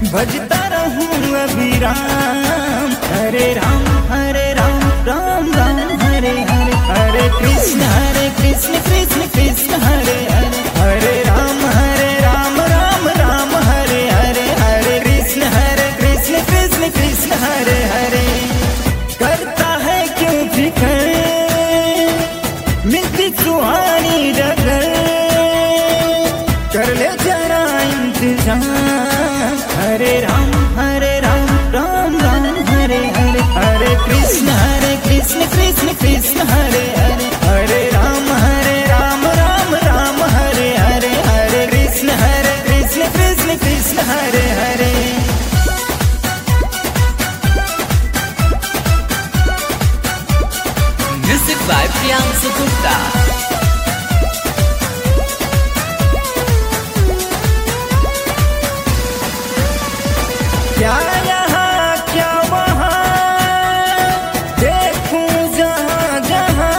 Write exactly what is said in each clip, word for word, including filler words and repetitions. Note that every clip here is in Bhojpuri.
भजता रहूं अभिराम। हरे राम हरे राम राम राम हरे हरे, हरे कृष्ण हरे कृष्ण कृष्ण कृष्ण हरे हरे, हरे राम हरे राम राम राम हरे हरे, हरे कृष्ण हरे कृष्ण कृष्ण कृष्ण हरे हरे। करता है क्यों फिकर मिलती सुहानी डगर, कर ले जरा इंतजार। हरे राम हरे राम राम राम हरे हरे, हरे कृष्ण हरे कृष्ण कृष्ण कृष्ण हरे हरे, हरे राम हरे राम राम राम हरे हरे, हरे कृष्ण हरे Krishna Krishna Krishna Hare Hare. Music by Priyansu Gupta. क्या यहाँ क्या वहाँ देखूं जहाँ जहाँ,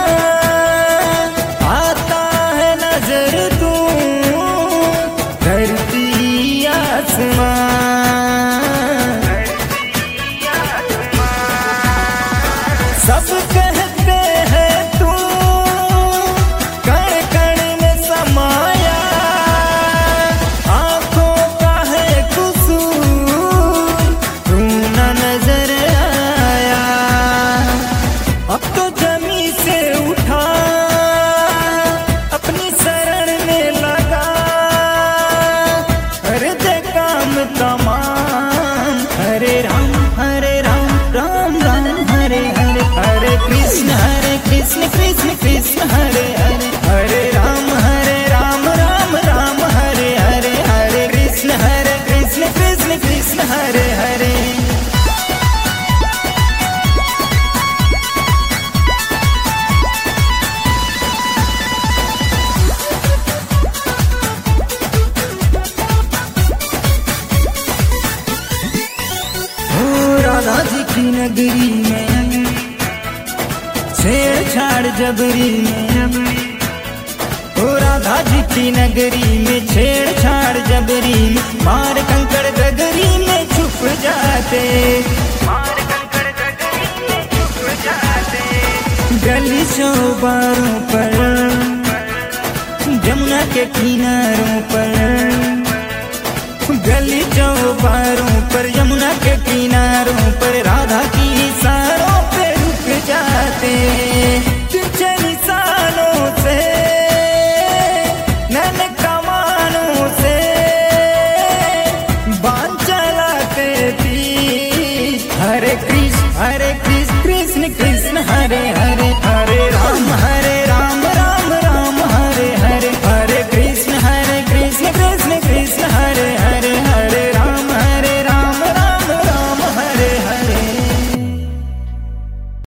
आता है नजर तू धरती आसमां। सब कहते हैं तू कण कण में समाया, आंखों का है कसूर तू न नजर आया। अब तो जमी से उठा अपनी शरण में लगा, कर दे काम तमाम। हरे राम हरे राम राम राम हरे हरे, हरे कृष्ण हरे कृष्ण कृष्ण कृष्ण हरे हरे, हरे राम हरे राम राम राम हरे हरे, हरे कृष्ण हरे कृष्ण कृष्ण कृष्ण हरे हरे। ओ राधा जी की नगरी में छेड़छाड़ जबरी में, ओ राधा जी की नगरी में छेड़छाड़ जबरी में, मार कंकड़ गगरी में छुप जाते, मार कंकड़ गगरी में छुप जाते। गली चौबारों पर जमुना के किनारों पर, गली चौबारों पर यमुना के किनारों पर, राधा की इशारों पे रुक जाते। पीछे निशानों से नैन कमानों से बाण चलाते थी। हरे कृष्ण हरे कृष्ण कृष्ण कृष्ण हरे हरे,